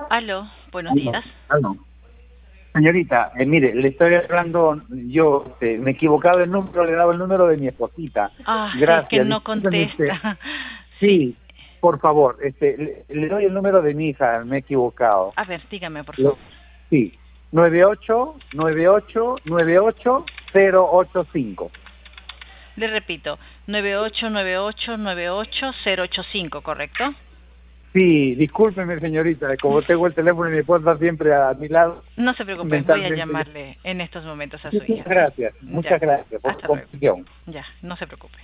Aló, buenos Aló, días. aló. Señorita, mire, le estoy hablando, yo me he equivocado el número, le he dado el número de mi esposita. Ah, es que Gracias, no discúlpeme usted. contesta. Sí. Sí, por favor, le doy el número de mi hija, me he equivocado. A ver, dígame, por Le- favor. Sí, 9898988085. Le repito, 9898988085, ¿correcto? Sí, discúlpeme, señorita, como tengo el teléfono y mi esposa siempre a mi lado, No se preocupe, voy a mentalmente. llamarle en estos momentos a su Muchas hija. gracias, Ya, muchas gracias por su hasta luego. comprensión. Ya, no se preocupe.